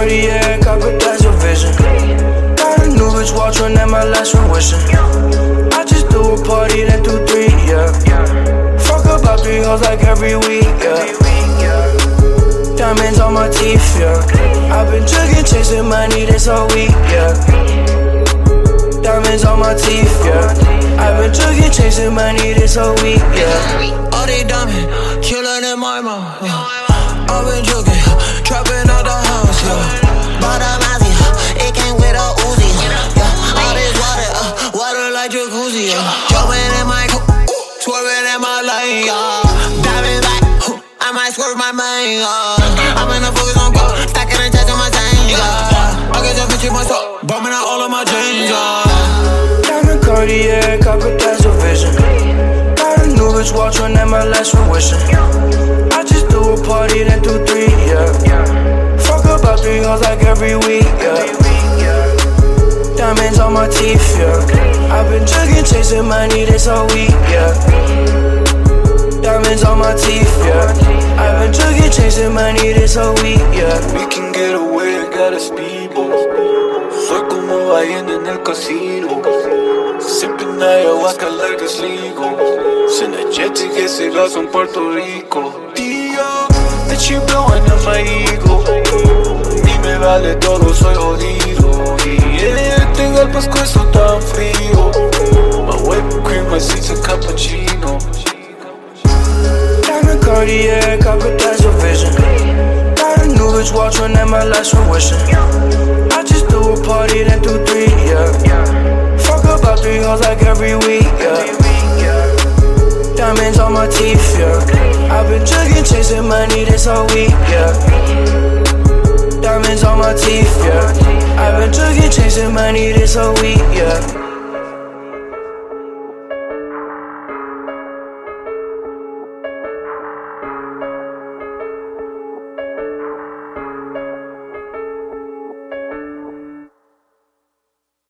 Cartier, copper, that's your vision. Got a new bitch watch on at my last one wishing. I just do a party, then do 3, yeah. Fuck about 3 hoes like every week, yeah. Diamonds on my teeth, yeah. I've been jugging, chasing money this whole week, yeah. Diamonds on my teeth, yeah. I've been jugging, chasing money this whole week, yeah. All they diamond, killer than my mom. I've been jugging, trapping out the house, yeah. Bought a Mazzy, it came with a Uzi, yeah. All this water like jacuzzi, yeah. Jumping in my coupe, swerving in my lane, yeah. Diving back, I might swerve my mind, yeah. I'm in the focus on gold, stacking and chasing my chain, yeah. I get your bitch in my soul, bumming out all of my chains, yeah. Diamond Cartier, copper, that's your vision. Got a new bitch watch on at my last one wishing. I just do a party, then do 3, yeah. Fuck about 3 hoes like every week, yeah. Diamonds on my teeth, yeah. I've been jugging, chasing money this whole week, yeah. Diamonds on my teeth, yeah. I've been jugging, chasing money this whole week, yeah. We can get away, I got a speedboat. Soy como ballena en el casino. Sipping ayahuasca like it's legal. Send a jet to get cigars from Puerto Rico. Tío, that she blowing up my ego. Ni me vale todo, soy jodido. Y tengo el pescuezo tan frío. My whipped cream, my seats a cappuccino. Diamond Cartier, copper, that's your vision. Got a new bitch watch on at my last one wishing. I just do a party, then do 3, yeah. Fuck about 3 hoes like every week, yeah. Diamonds on my teeth, yeah. I've been jugging, chasing money this whole week, yeah. Diamonds on my teeth, yeah. I've been jugging, chasing money this whole week, yeah.